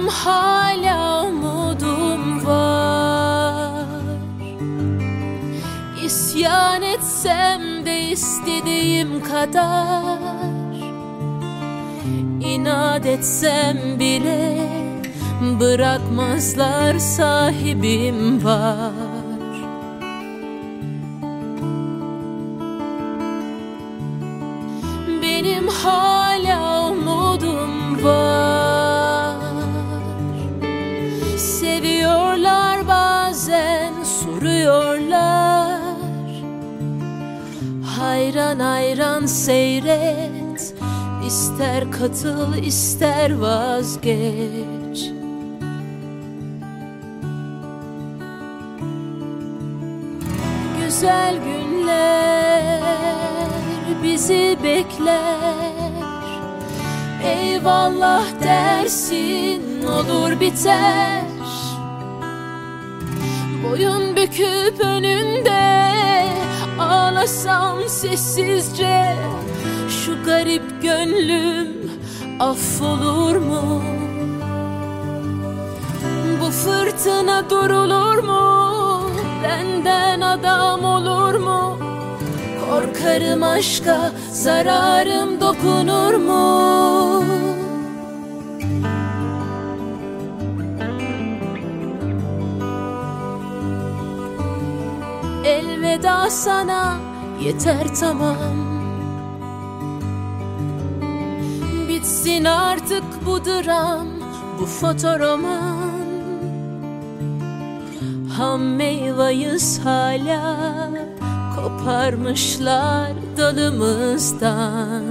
hala umudum var. İsyan etsem de istediğim kadar, İnat etsem bile bırakmazlar, sahibim var. Benim hala umudum var. Seviyorlar bazen, soruyorlar. Hayran hayran seyret, İster katıl ister vazgeç. Güzel günler bizi bekler. Eyvallah dersin, olur biter. Boyun büküp önünde ağlasam sessizce, şu garip gönlüm affolur mu? Bu fırtına durulur mu? Benden adam olur mu? Korkarım aşka zararım dokunur mu? Elveda sana, yeter tamam. Bitsin artık bu dram, bu fotoroman. Ham meyvayız hala, koparmışlar dalımızdan.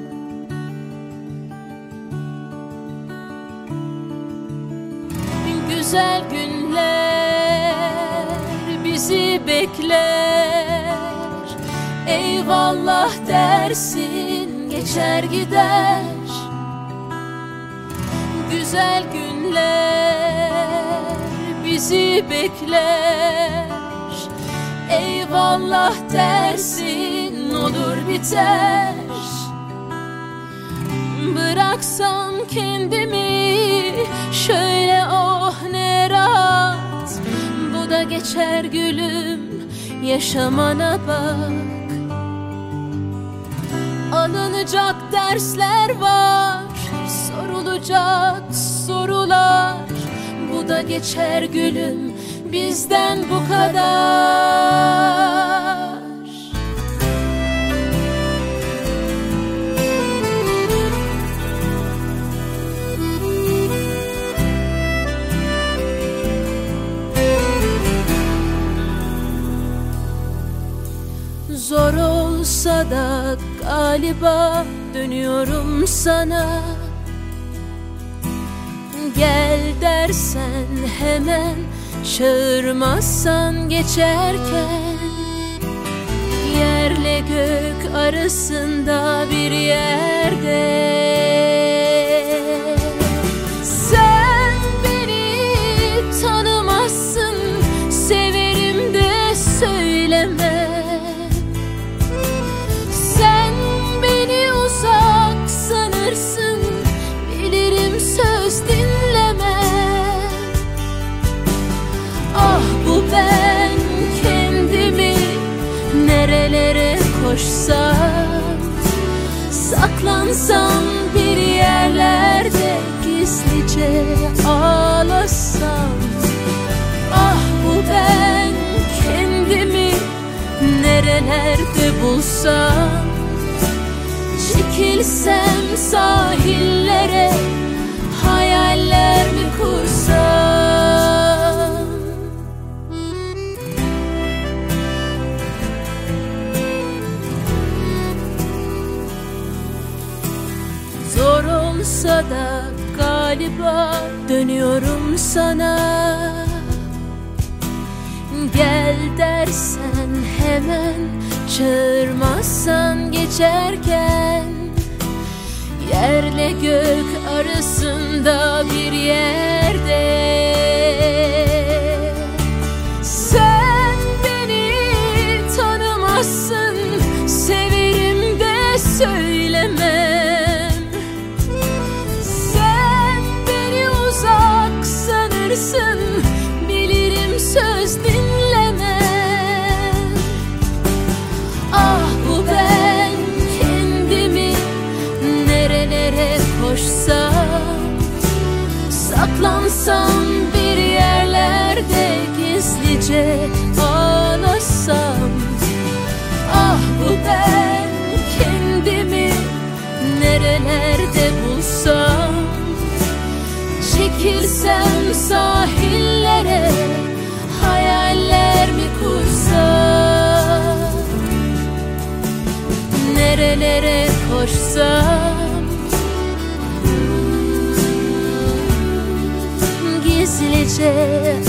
Güzel günler bizi bekler. Eyvallah dersin, geçer gider. Güzel günler bizi bekler. Eyvallah dersin, olur biter. Bıraksam kendimi şöyle, oh ne rahat. Bu da geçer gülüm, yaşamana bak. Alınacak dersler var, sorulacak sorular. Bu da geçer gülüm, bizden bu kadar. Zor olsa da galiba dönüyorum sana. Gel dersen hemen, çağırmazsan geçerken. Yerle gök arasında bir yerde. Sen beni tanımazsın, severim de söyleme. Sen beni uzak sanırsın, bilirim söz dinleme. Ah bu ben kendimi nerelere koşsam, saklansam bir yerlerde gizlice ağlasam. Ah bu ben kendimi nerelerde bulsam, çekilsem sahillere, hayaller mi kursam? Zor olsa da galiba dönüyorum sana. Gel dersen hemen, çağırmazsan geçerken. Yerle gök arasında bir yerde. Sen beni tanımazsın, severim de söylemem. Sen beni uzak yalnızsın, bilirim söz dinleme. Ah bu ben, kendimi nerelere koşsam, saklansam bir yerlerde gizlice ağlasam. Ah bu ben, kendimi nerelerde bulsam, çekilsem sahillere, hayaller mi kursam, nerelere koşsam, gizlice